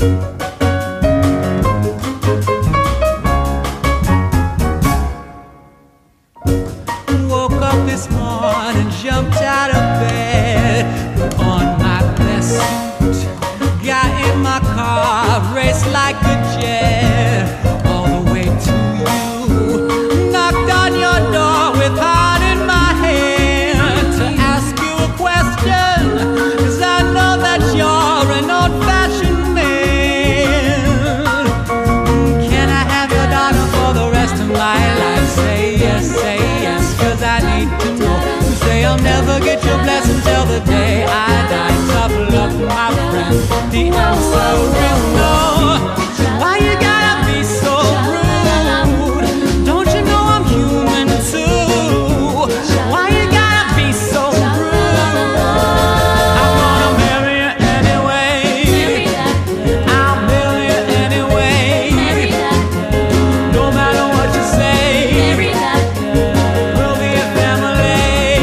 Woke up this morning, jumped out of bed, put on my best suit, got in my car, raced like a jet, all the way to you. Knocked on your door with heart in my hand to ask you a question, 'cause I know that you're an old-fashioned man. Can I have your daughter for the rest of my life? Say yes, 'cause I need to know. You say I'll never get your blessing till the day I die. Tough luck, my friend, the answer is no. Why you gotta be so rude? Don't you know I'm human too? Why you gotta be so rude? I'm gonna marry you anyway. I'll marry you anyway. No matter what you say, we'll be a family.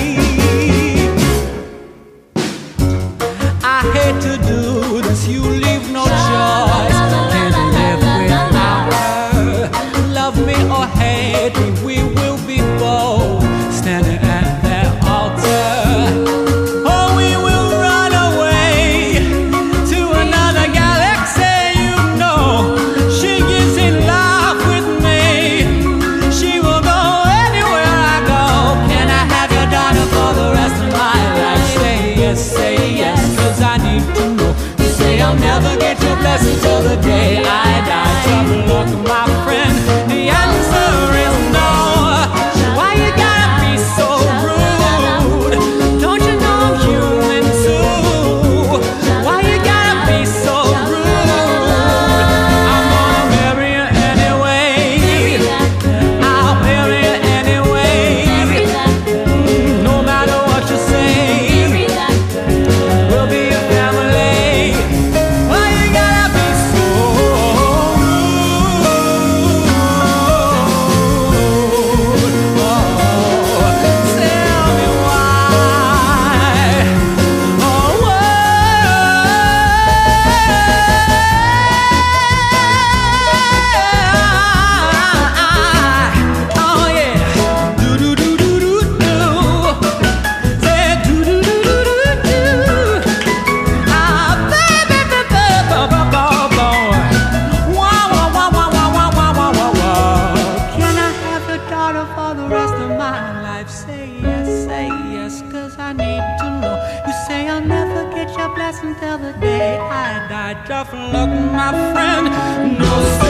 I hate to do this, you leave no choice. Can't live without her. Love me or hate me, we will be both standing at that altar. Or we will run away to another galaxy. You know she is in love with me. She will go anywhere I go. Can I have your daughter for the rest of my life? Say yes, 'cause I need to know. You say I'll never get your blessing till the day I die. Trouble luck, my friend, the answer is no. Why you gotta be so rude? Don't you know I'm human too? Why you gotta be so rude? I'm gonna marry you anyway. I'll marry you anyway. No matter what you say, we'll be a family. Why you gotta be so rude? Oh, tell me why. Oh, oh yeah. Do do do do do do. Say do do do do do do. Ah, baby, wah, wah, wah, wah, wah, wah, wah, wah, wah, wah. Can I have your daughter for the rest of my life? Say yes, 'cause I need to know. You say I'll never get your blessing till the day I die. Tough luck, my friend. No.